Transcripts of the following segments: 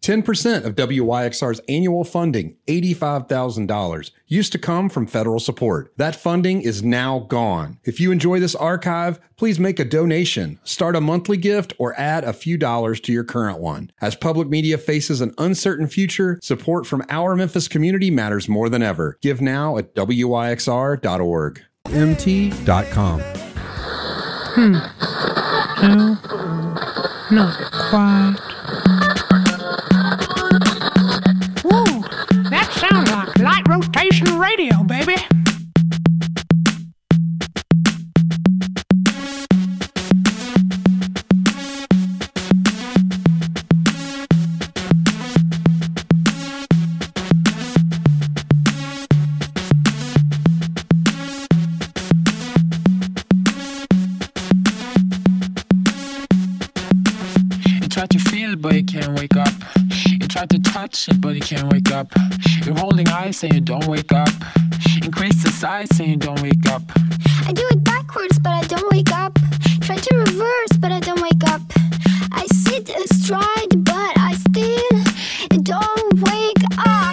10% of WYXR's annual funding, $85,000, used to come from federal support. That funding is now gone. If you enjoy this archive, please make a donation, start a monthly gift, or add a few dollars to your current one. As public media faces an uncertain future, support from our Memphis community matters more than ever. Give now at WYXR.org. MT.com. No, not quite. Whoa, that sounds like light rotation radio, baby. But you can't wake up. You try to touch it, but you can't wake up. You're holding eyes saying you don't wake up. Increase the size saying you don't wake up. I do it backwards, but I don't wake up. Try to reverse, but I don't wake up. I sit astride, but I still don't wake up.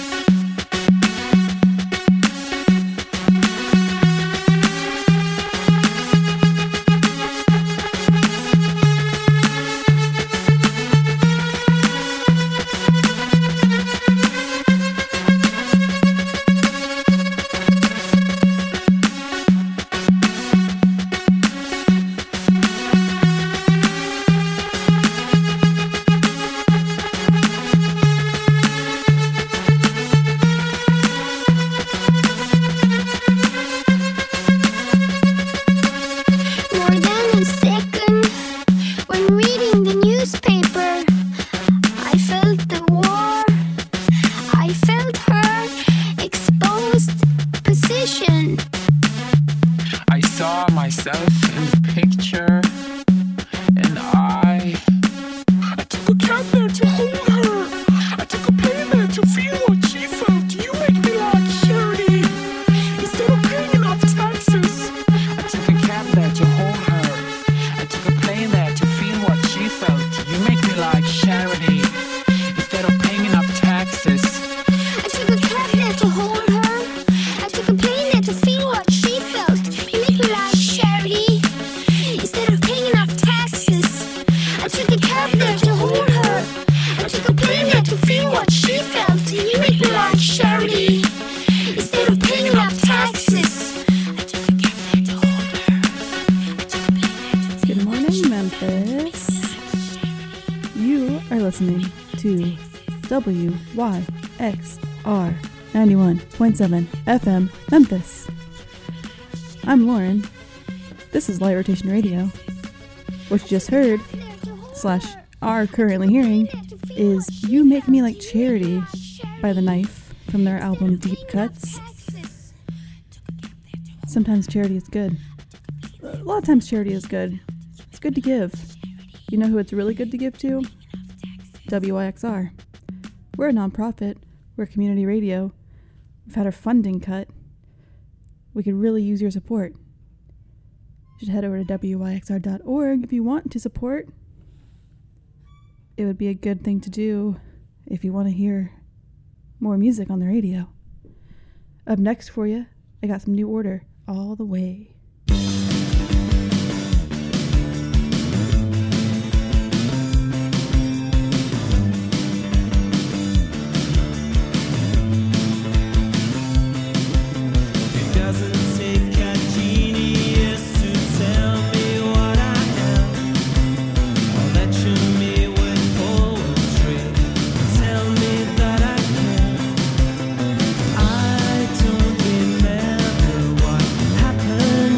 WYXR 91.7 FM Memphis. I'm Lauren. This is Light Rotation Radio. What you just heard, / are currently hearing, is You Make Me Like Charity by The Knife from their album Deep Cuts. Sometimes charity is good. A lot of times charity is good. It's good to give. You know who it's really good to give to? WYXR. We're a nonprofit. We're community radio. We've had our funding cut. We could really use your support. You should head over to WYXR.org if you want to support. It would be a good thing to do if you want to hear more music on the radio. Up next for you, I got some New Order all the way. I don't remember what happened.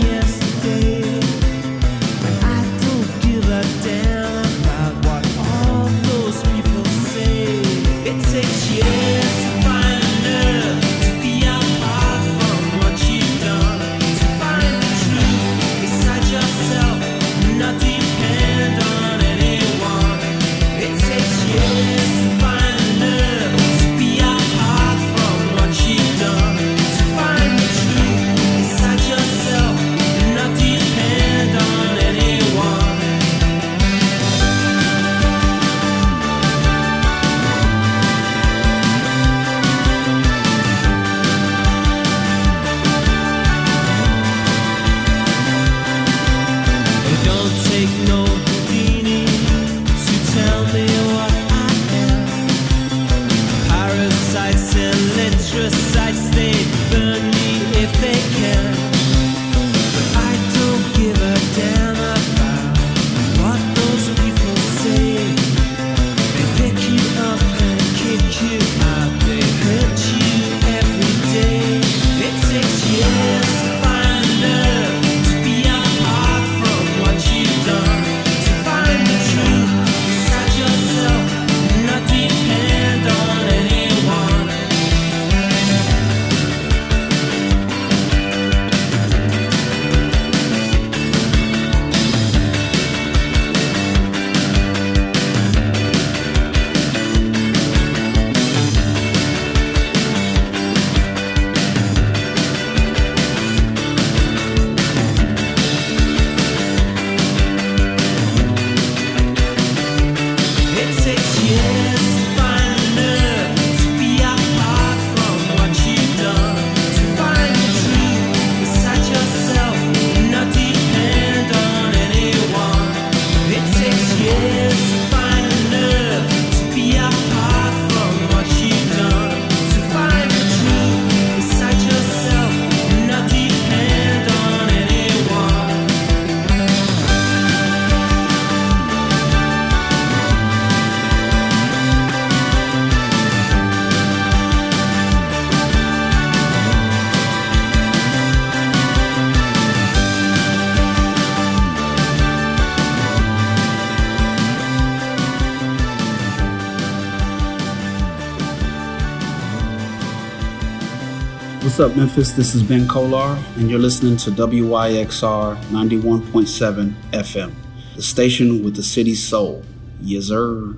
What's up, Memphis? This is Ben Kolar, and you're listening to WYXR 91.7 FM, the station with the city's soul. Yes, sir.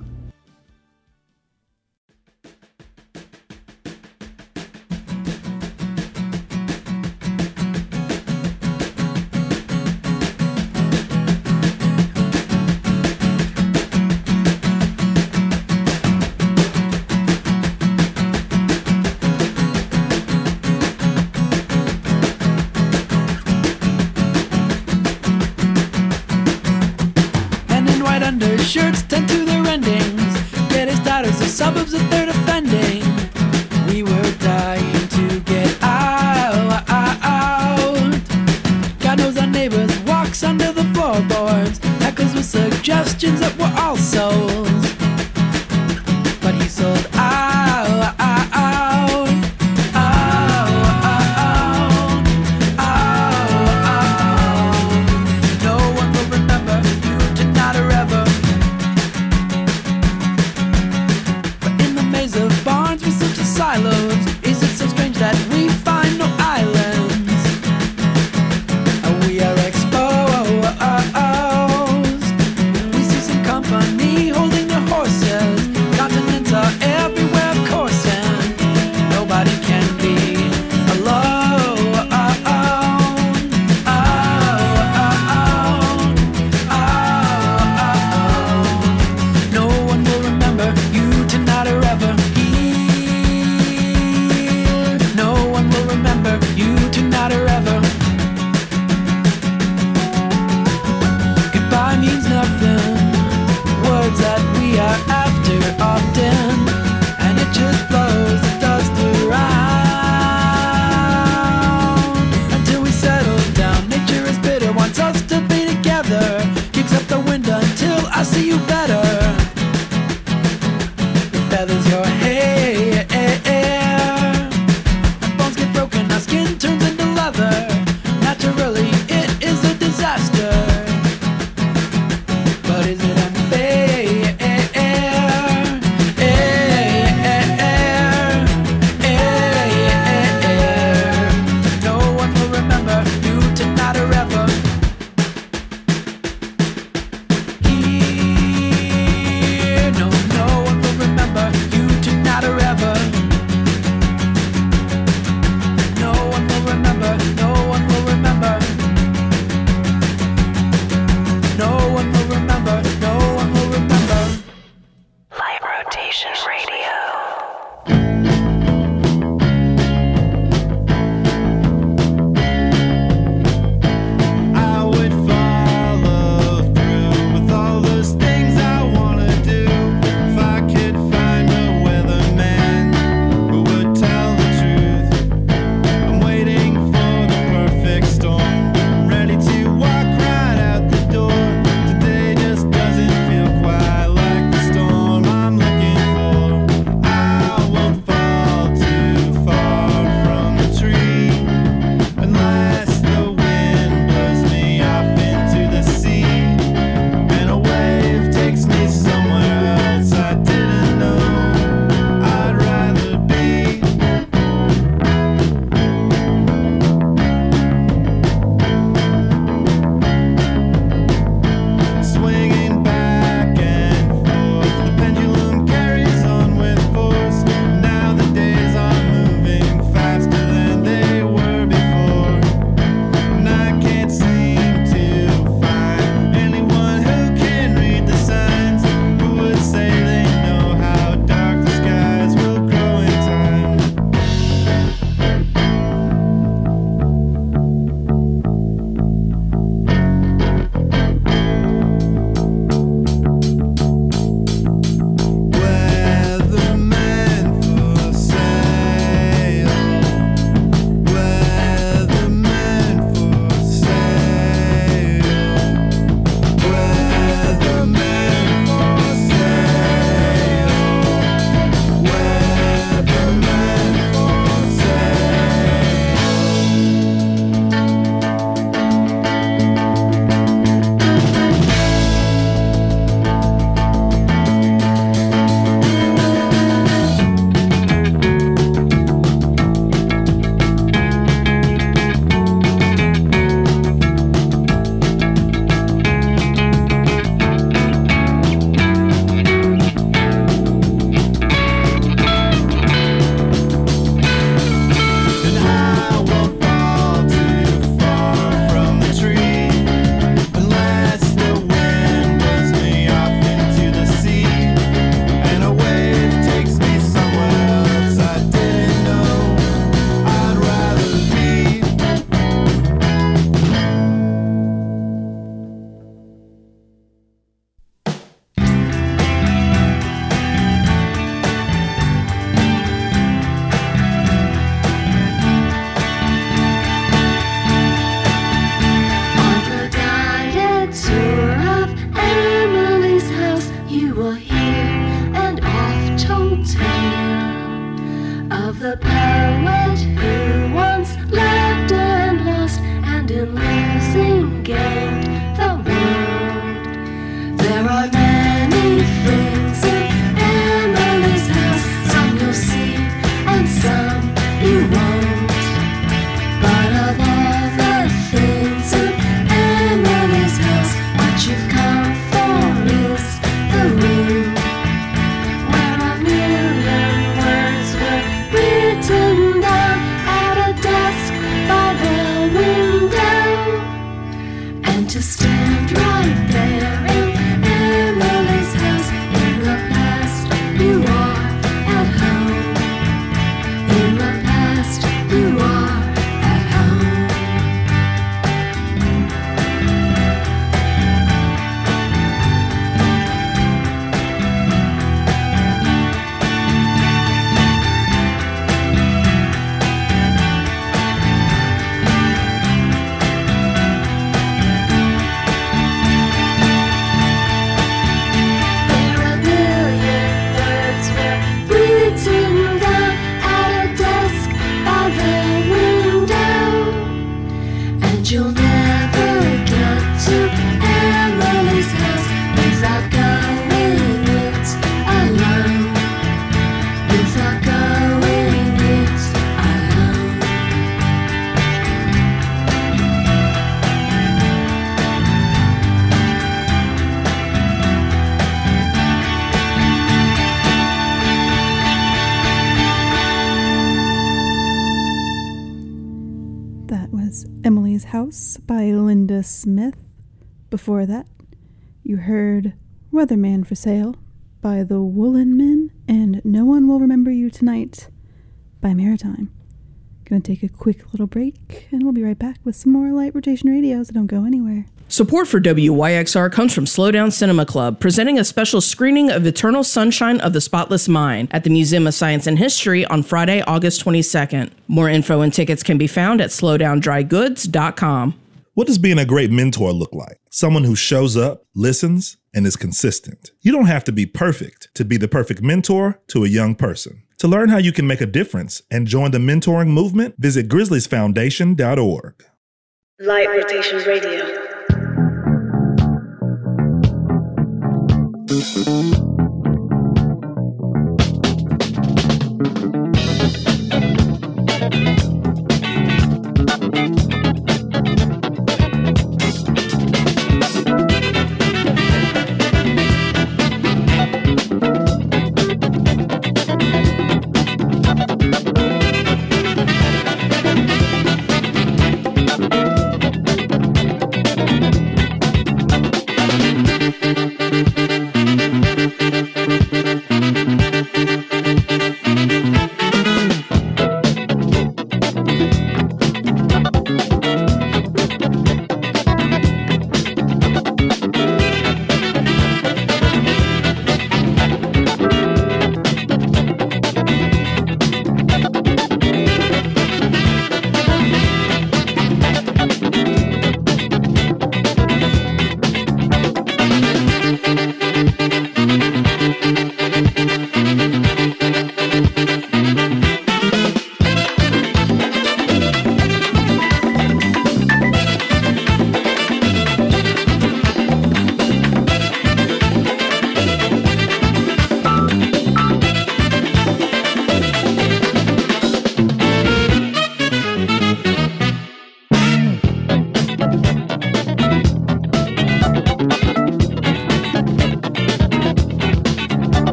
Shirts tend to their endings. Get as tight as the suburbs that they're defending. We were dying to get out. God knows our neighbors walks under the floorboards, echoes with suggestions that we're all souls. But he sold out. No one will remember you tonight or ever. Silos. Is it so strange that we find no islands? We are exposed. We see some company holding their horses. Continents are everywhere, of course, and nobody can be alone. No one will remember you tonight or ever. You tonight or ever. Goodbye means nothing. Words that we are after often, and it just blows the dust around until we settle down. Nature is bitter, wants us to be together. Kicks up the wind until I see you better. It feathers your hair. Skin turns into leather. Naturally, it is a disaster. But is it unfair? No one will remember you tonight or ever. Here, no one will remember you tale of the poet who once loved and lost, and in losing gained the world. There are many things in Emily's house, some you'll see and some you won't. But of all the things in Emily's house, what you've come for is the room where a million words were written down at a desk by the window. And to stand right there in Emily's house, in the past you are at home. In the past you are at home. There a million words were written down at a desk by the window. And you'll never get to Emily's house without going it alone. Without going it alone. That was Emily's House by Linda Smith. Before that, you heard Weatherman for Sale by the Woolen Men and No One Will Remember You Tonight by Maritime. Gonna take a quick little break and we'll be right back with some more Light Rotation Radio, so don't go anywhere. Support for WYXR comes from Slowdown Cinema Club, presenting a special screening of Eternal Sunshine of the Spotless Mind at the Museum of Science and History on Friday, August 22nd. More info and tickets can be found at slowdowndrygoods.com. What does being a great mentor look like? Someone who shows up, listens, and is consistent. You don't have to be perfect to be the perfect mentor to a young person. To learn how you can make a difference and join the mentoring movement, visit grizzliesfoundation.org. Light Rotation Radio.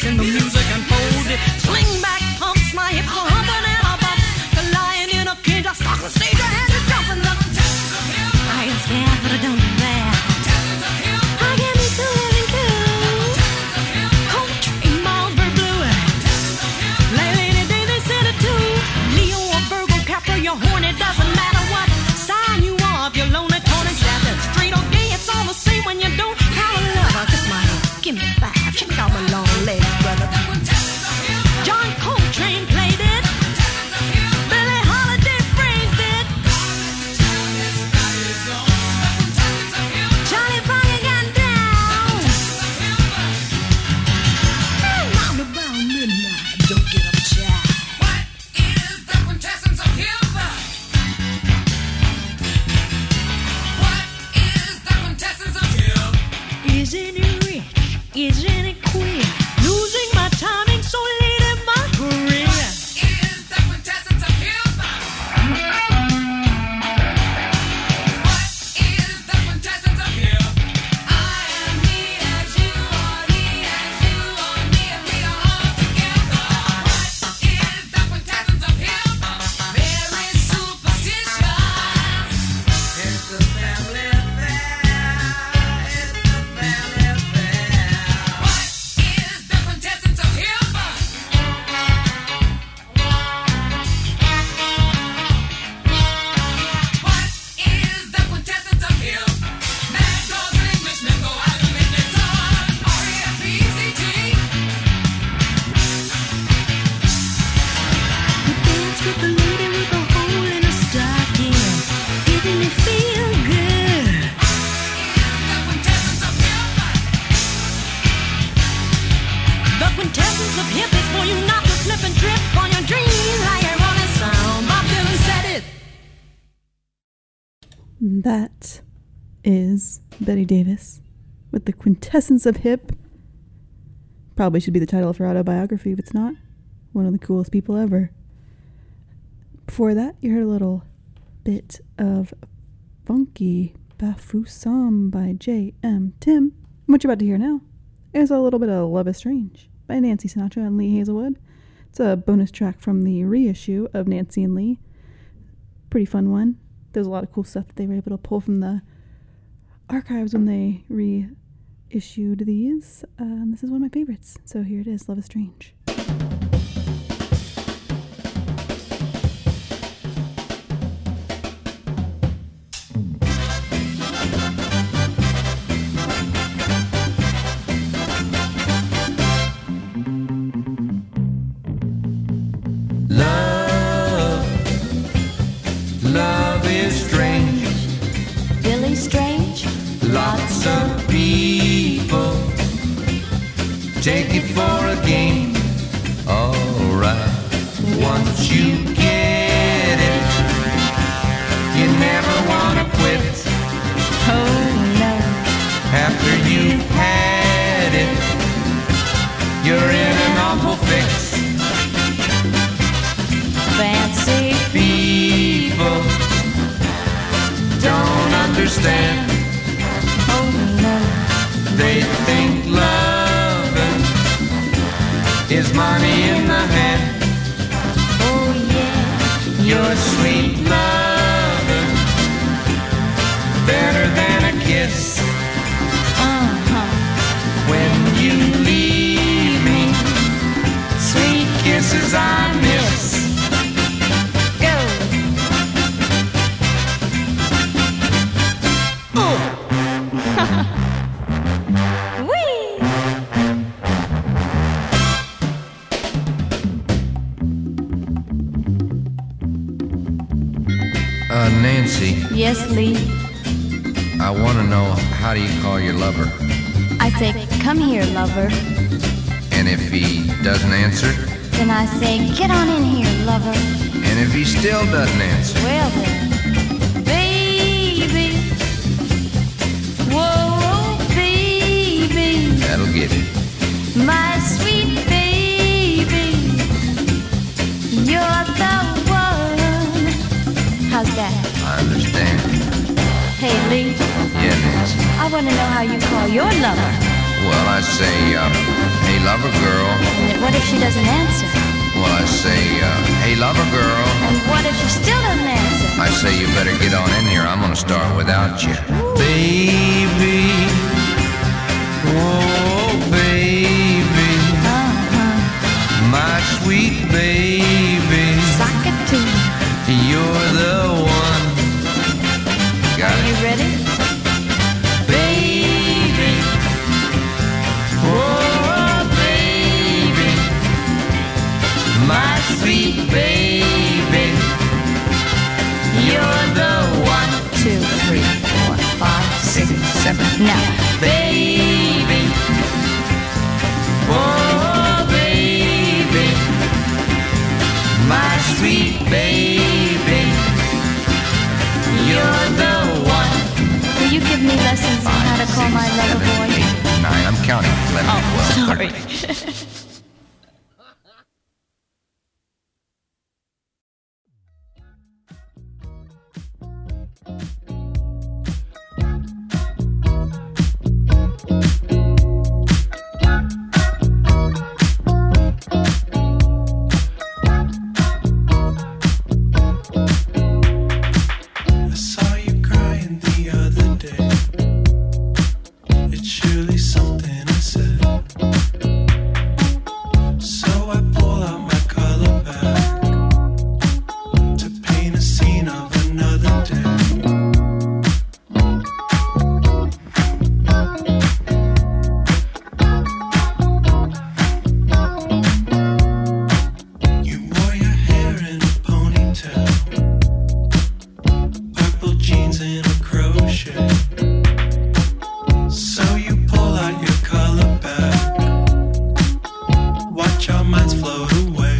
watching the music unfold. Sling back pumps, my hips are humping and a bump. The lion in a cage, I stalk the stage, I had to jump in the. I am scared, but I don't do that. I can be so and cool. Coltrane, Marlboro Blue. Lady Day, they said it too. Leo or Virgo, Capra, you're horny, doesn't matter what sign you are. If you're lonely, torn and shattered, straight or gay, it's all the same when you don't have a lover. Kiss my hand, give me 5, check out my long legs, brother. John Coltrane played it. Billie Holiday phrased it. Charlie Parker got down. And round about midnight, don't get up, child. What is the quintessence of hip-hop? What is the quintessence of hip-hop? Isn't it rich? Isn't it queer? Losing my timing so late in my career. What is the quintessence of hip-hop? What is the quintessence of hip-hop? I am he as you are, he as you are, me and we are all together. What is the quintessence of hip-hop? Very superstitious. It's a family affair. It's a family affair. What is the quintessence of hip-hop? What is the quintessence of hip-hop? Mad dogs and Englishmen go out to make their son. R-E-F-E-C-T. You dance with the lady with a hole in her stocking. Didn't it feel good? The quintessence of hip-hop. The quintessence of hip is for you not to slip and trip on your dreams like a rolling stone. Bob Dylan said it. That is Betty Davis with the quintessence of hip. Probably should be the title of her autobiography if it's not. One of the coolest people ever. Before that, you heard a little bit of Funky Bafoussam by J.M. Tim. And what you're about to hear now is a little bit of Love is Strange by Nancy Sinatra and Lee Hazelwood. It's a bonus track from the reissue of Nancy and Lee. Pretty fun one. There's a lot of cool stuff that they were able to pull from the archives when they reissued these. And this is one of my favorites. So here it is, Love is Strange. Love is strange. Really strange? Lots of people take it for a game. Alright, once you get it, you never wanna quit. Oh no. After you've had it, you're in an awful fix. Fancy people don't understand. Oh no. They think loving is money in the hand. Oh yeah. Your sweet loving, better than a kiss. When you leave me, sweet kisses I miss. Nancy. Yes, Lee. I want to know, how do you call your lover? I say, come here, lover. And if he doesn't answer? Then I say, get on in here, lover. And if he still doesn't answer? Well then, baby. Whoa, baby. That'll get it. My sweet baby. You're the one. How's that? I understand. Hey, Lee. Yeah, Nancy. I want to know how you call your lover. Well, I say, hey, lover girl. say, hey, lover girl. And what if she still doesn't answer? I say, you better get on in here. I'm gonna start without you. Baby, oh baby, my sweet baby, Sock it to me. you're the one. Got Are it? you ready? Baby, oh baby, my sweet baby, you're the one. 2, 3, 4, 5, 6, 7. Now, Baby, oh baby, my sweet baby, you're the one. will you give me lessons on how to call my lover boy? 8, 9. I'm counting. 11, 12, Sorry. 13. I saw you crying the other day. It's surely something I said. So I pull out my color bag to paint a scene of another day. You wore your hair in a ponytail, purple jeans and a crochet. So you pull out your color bag, watch our minds float away.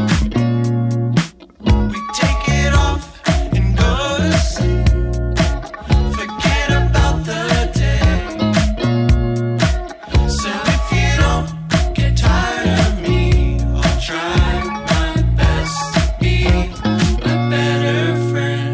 We take it off and go to sleep, forget about the day. So if you don't get tired of me, I'll try my best to be a better friend.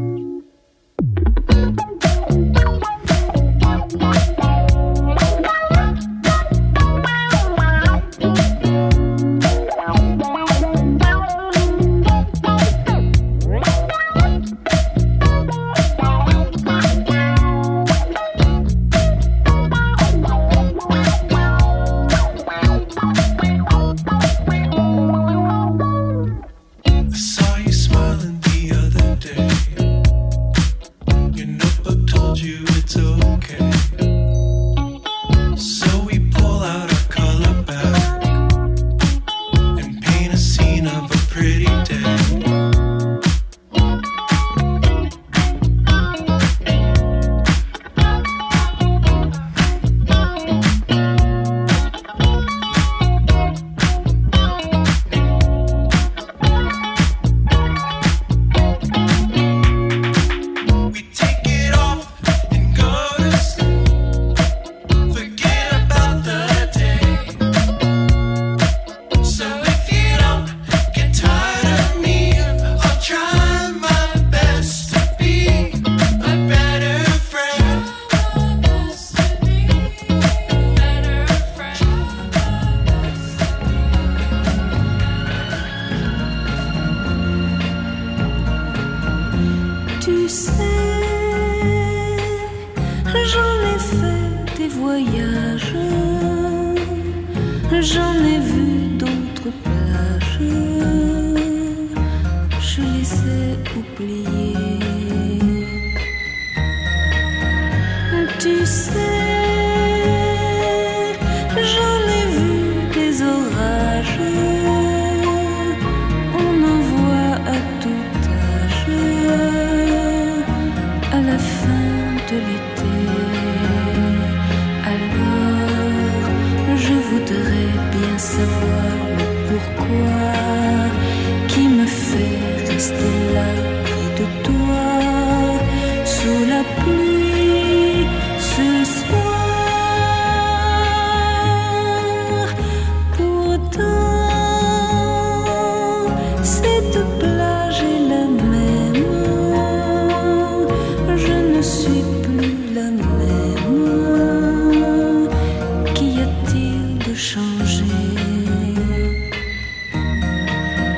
I saw you smiling the other day. Your notebook told you it's okay. So we pull out our color bag and paint a scene of a pretty day. We take it off and go to sleep, forget about the day. So if you don't get tired of me, I'll try my best to be a better friend. Tu sais, j'en ai fait des voyages, j'en ai vu d'autres plages, je les ai oubliées. Tu sais, j'en ai vu des orages, on en voit à tout âge, à la fin de l'été. Alors, je voudrais bien savoir le pourquoi qui me fait rester là près de toi, sous la pluie, ce soir. Pourtant, cette plage est la même, je ne suis plus la même. Qu'y a-t-il de changé?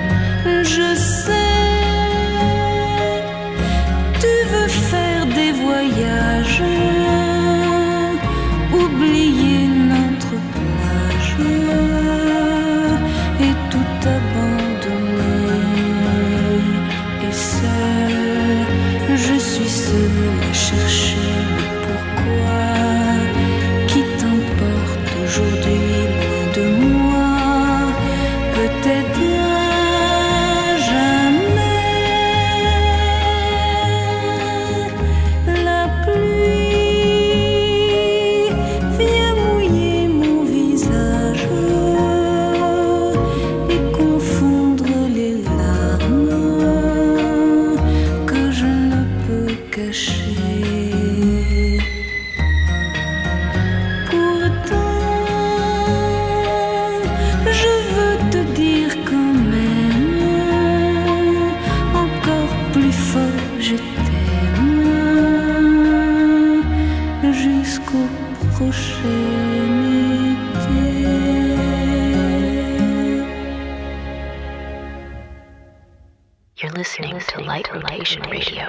You're listening to Light Rotation Radio.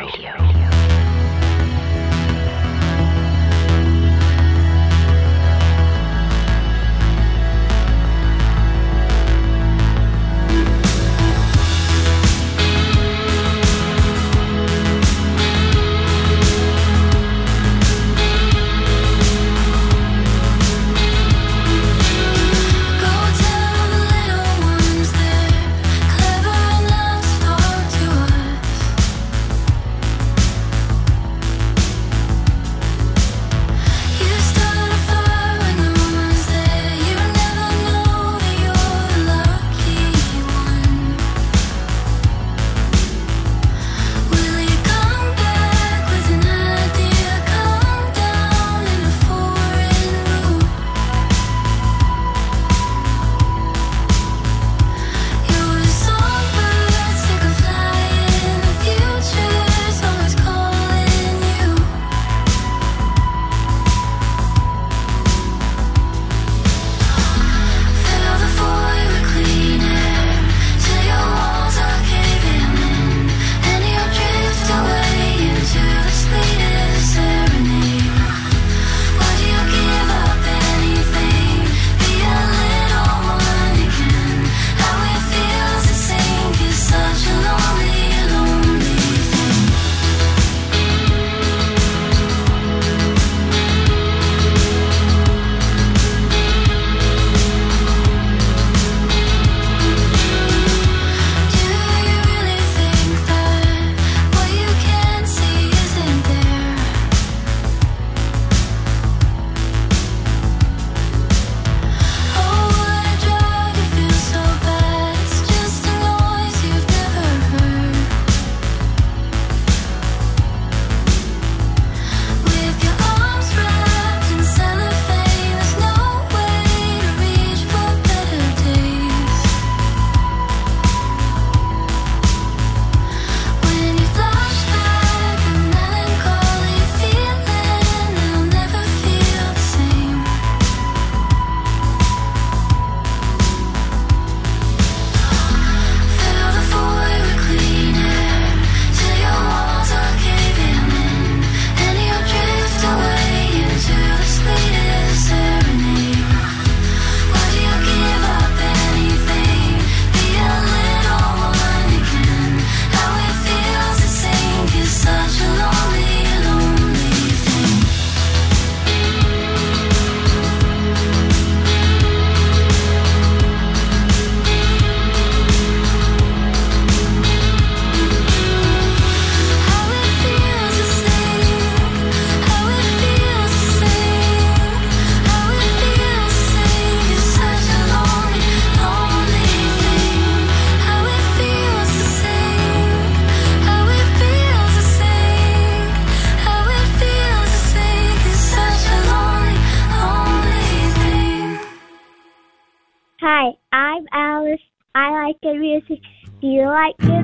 Hi, I'm Alice. I like good music. Do you like good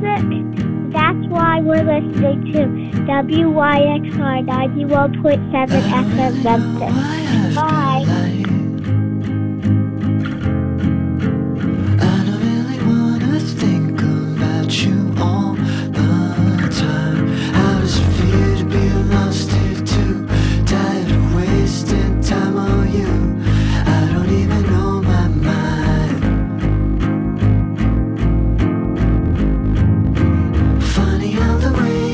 music? That's why we're listening to WYXR 91.7 FM Memphis. Bye.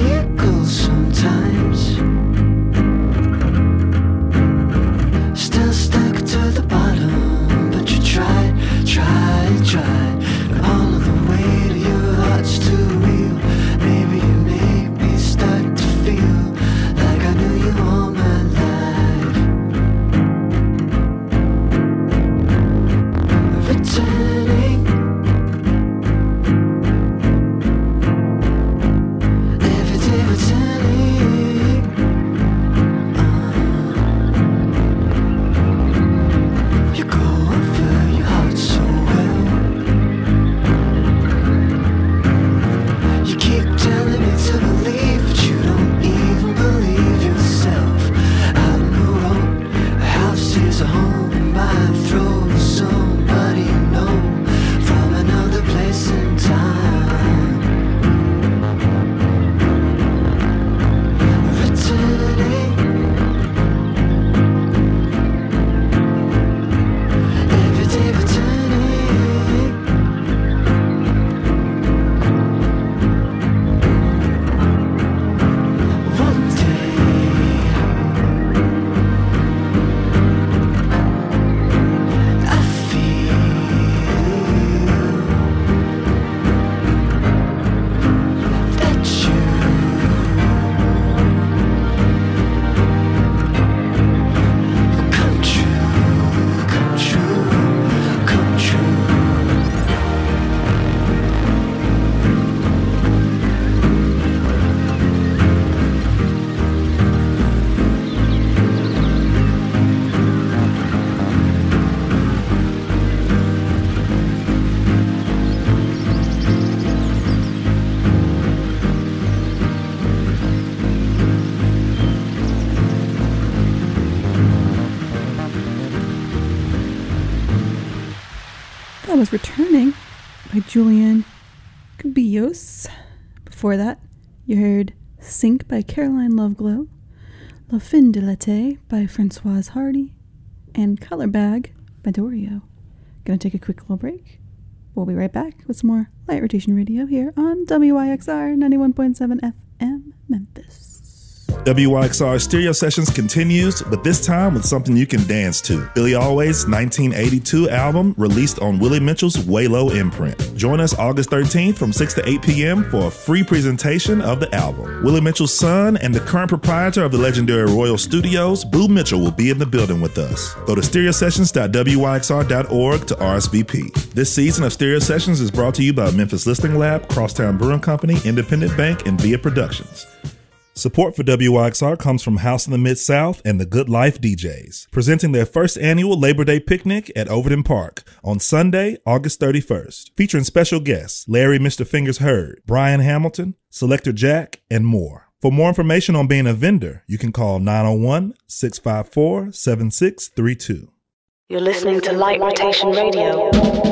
Still That was Returning by Julian Cubillos. Before that, you heard Sink by Caroline Loveglow, La Fin de l'été by Francoise Hardy, and Color Bag by Dorio. Gonna take a quick little break. We'll be right back with some more Light Rotation Radio here on WYXR 91.7 FM Memphis. WYXR Stereo Sessions continues, but this time with something you can dance to. Billy Always' 1982 album released on Willie Mitchell's Waylo imprint. Join us August 13th from 6 to 8 p.m. for a free presentation of the album. Willie Mitchell's son and the current proprietor of the legendary Royal Studios, Boo Mitchell, will be in the building with us. Go to stereosessions.wyxr.org to RSVP. This season of Stereo Sessions is brought to you by Memphis Listening Lab, Crosstown Brewing Company, Independent Bank, and Via Productions. Support for WYXR comes from House in the Mid-South and the Good Life DJs, presenting their first annual Labor Day picnic at Overton Park on Sunday, August 31st, featuring special guests Larry Mr. Fingers Hurd, Brian Hamilton, Selector Jack, and more. For more information on being a vendor, you can call 901-654-7632. You're listening to Light Rotation Radio.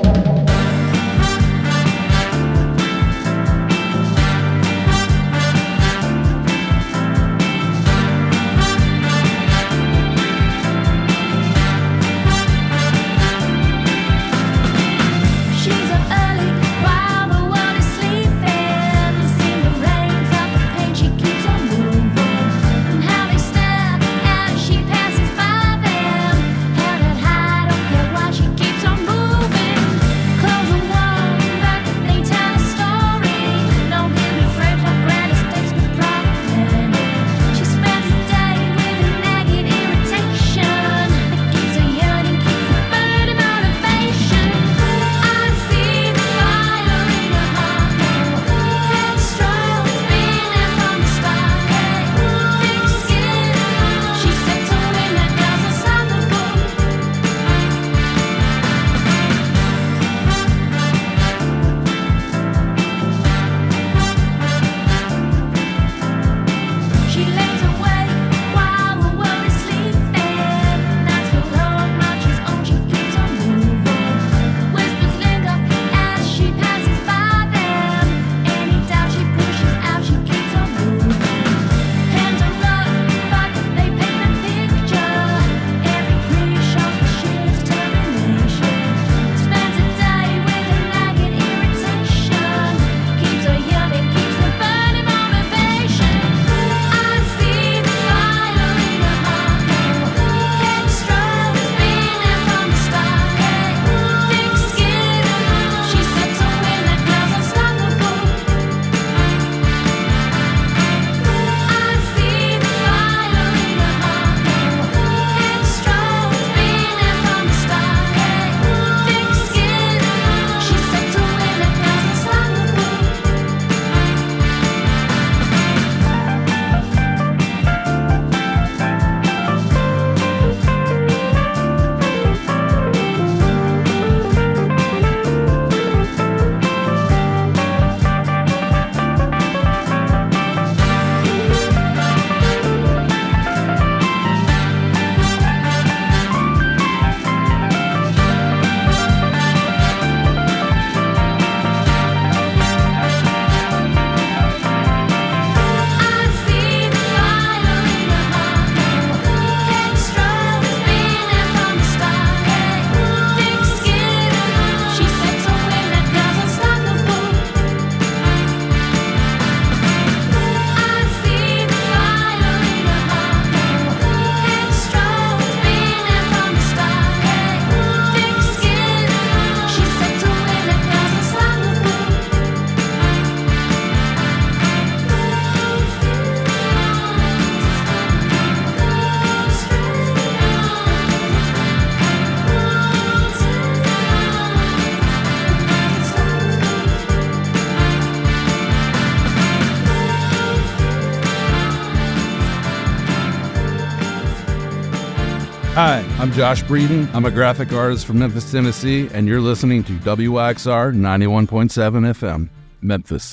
Hi, I'm Josh Breeden. I'm a graphic artist from Memphis, Tennessee, and you're listening to WYXR 91.7 FM, Memphis.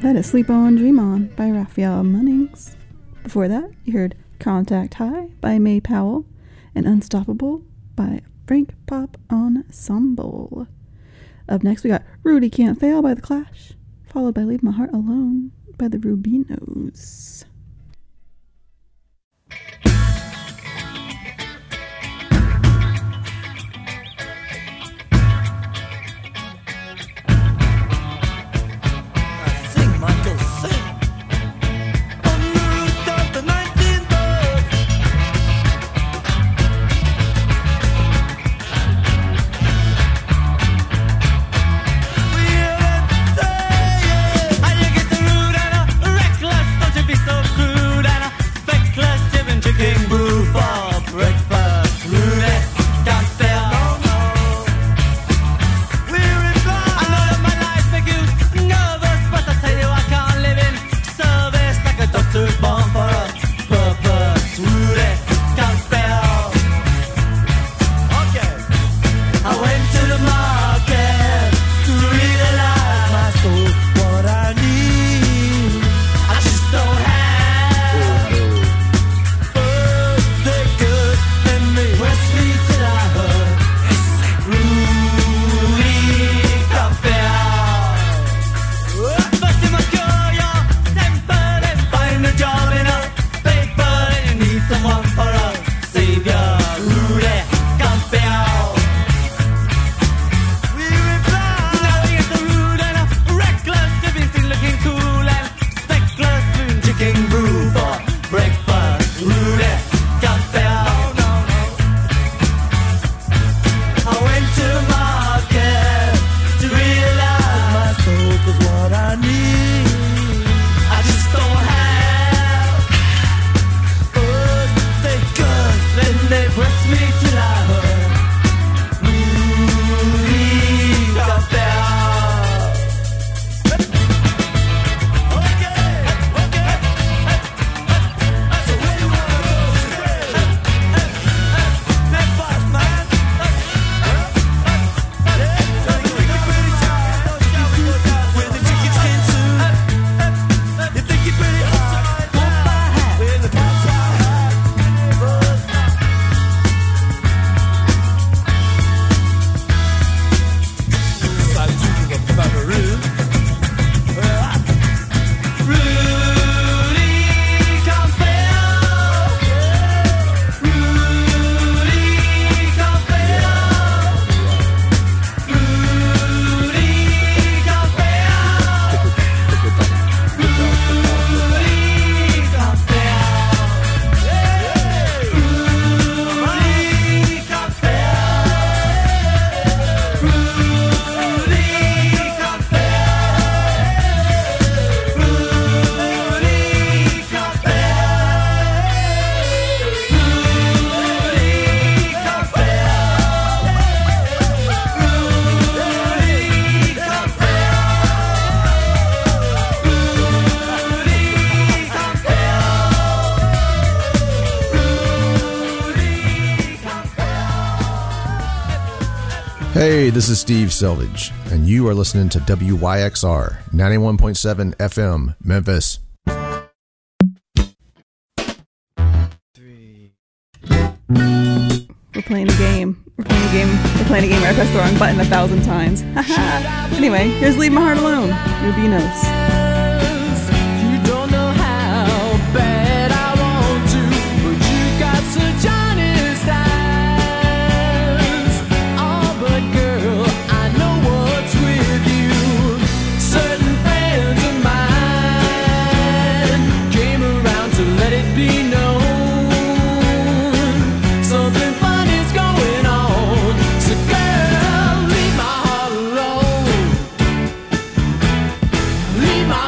That is Sleep On, Dream On by Raphael Munnings. Before that, you heard Contact High by May Powell and Unstoppable by Frank Pop Ensemble. Up next, we got Rudy Can't Fail by The Clash, followed by Leave My Heart Alone by the Rubinos. Sing, Michael, sing. On the route of the 19th birth. We hear them say, how you get the rude and a reckless, don't you be so crude and a feckless, giving drinking brew for breakfast. Rudy can't fail. We reply, I know that my life make you nervous, but I tell you I can't live in service like a doctor's born for a purpose. Rudy can't fail. Okay. I went to the market to realize my soul, what I need. I just don't have. They good and they press me till I hurt. Rudy can't fail. But you must cure your temper and find a job in a paper, and you need someone for a savior. Rudy can't fail. We reply, now you get the rude and a reckless, living thing looking cool and speckless, spoon chicken brew for breakfast. Rudy can't fail. I went to the market to realize my soul was what I need. I just don't have. They good, then they press me till I hurt. Rudy can't fail. So where you wanna go today? That fast, man. Where the tickets came soon. You think you're pretty hard. Where the cops are hot. Solitude of a maroon. Rudy can't fail. Rudy can't fail. Rudy can't fail. Rudy can't Hey, this is Steve Selvage, and you are listening to WYXR 91.7 FM, Memphis. We're playing a game. We're playing a game where I pressed the wrong button 1,000 times. Anyway, here's Leave My Heart Alone, Rubinos. You don't know how bad I want to, but you got such honest eyes. Oh, but girl, I know what's with you. Certain friends of mine came around to let it be known. Something fun is going on. So girl, leave my heart alone. Leave my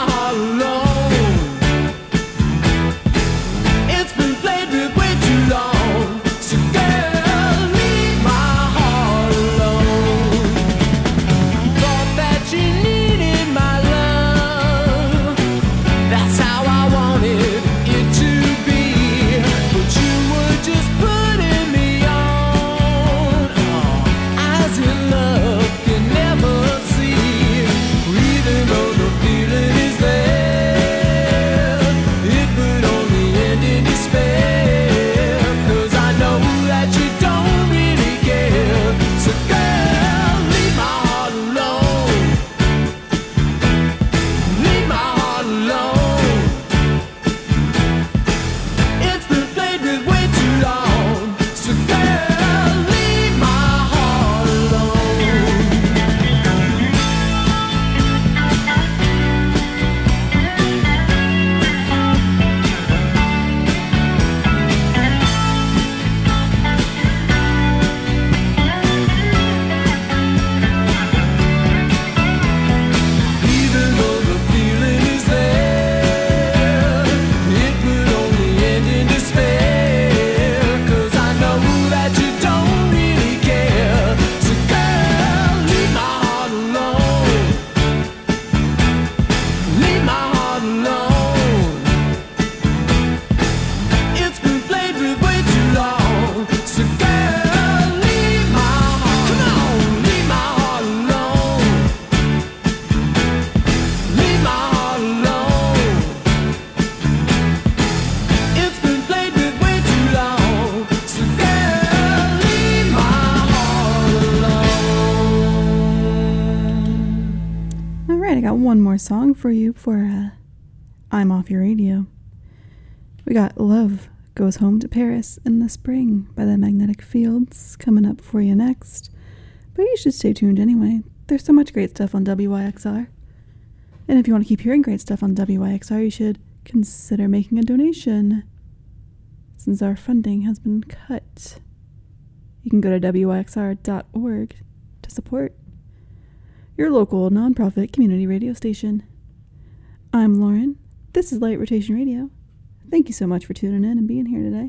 right, I got one more song for you before I'm off your radio. We got Love Goes Home to Paris in the Spring by the Magnetic Fields coming up for you next. But you should stay tuned anyway. There's so much great stuff on WYXR. And if you want to keep hearing great stuff on WYXR, you should consider making a donation, since our funding has been cut. You can go to wyxr.org to support your local nonprofit community radio station. I'm Lauren. This is Light Rotation Radio. Thank you so much for tuning in and being here today.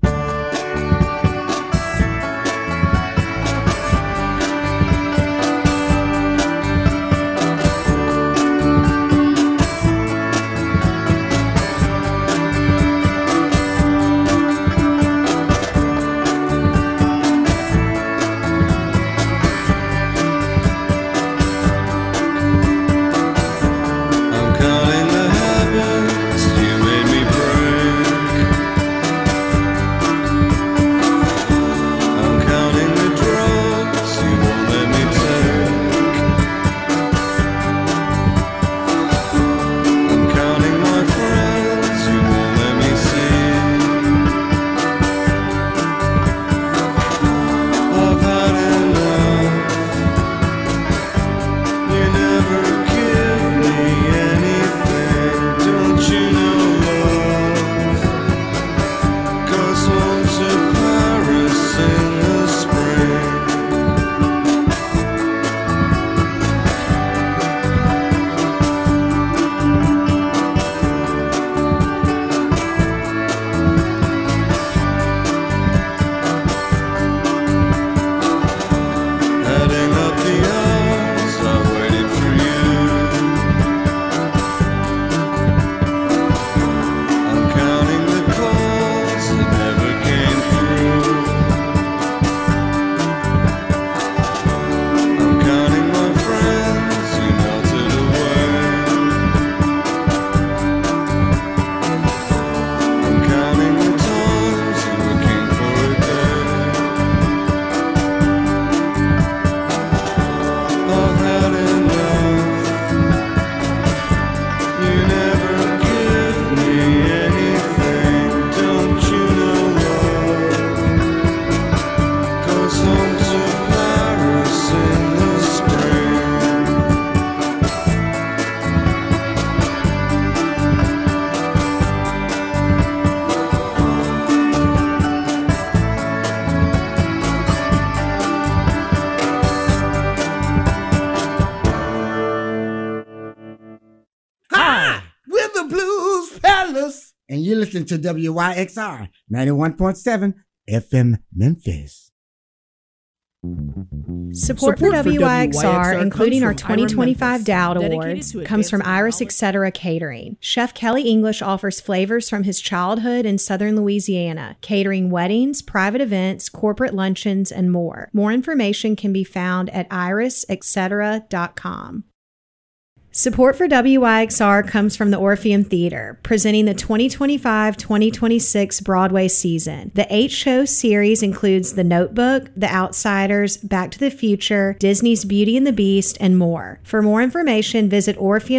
And you're listening to WYXR 91.7 FM Memphis. Support for WYXR, including our 2025 Dowd Awards, comes from Iris Etc. Catering. Chef Kelly English offers flavors from his childhood in southern Louisiana, catering weddings, private events, corporate luncheons, and more. More information can be found at irisetc.com. Support for WYXR comes from the Orpheum Theater, presenting the 2025-2026 Broadway season. The 8-show series includes The Notebook, The Outsiders, Back to the Future, Disney's Beauty and the Beast, and more. For more information, visit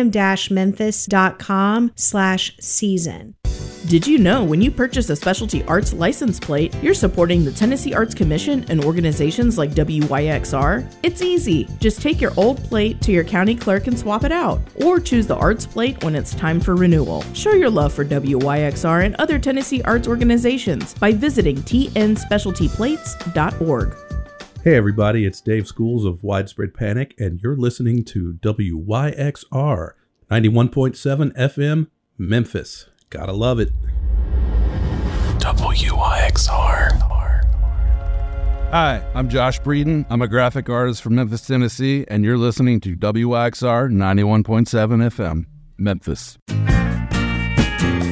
orpheum-memphis.com/season. Did you know when you purchase a specialty arts license plate, you're supporting the Tennessee Arts Commission and organizations like WYXR? It's easy. Just take your old plate to your county clerk and swap it out, or choose the arts plate when it's time for renewal. Show your love for WYXR and other Tennessee arts organizations by visiting tnspecialtyplates.org. Hey everybody, it's Dave Schools of Widespread Panic, and you're listening to WYXR 91.7 FM Memphis. Gotta love it. WYXR. Hi, I'm Josh Breeden. I'm a graphic artist from Memphis, Tennessee, and you're listening to WYXR 91.7 FM Memphis.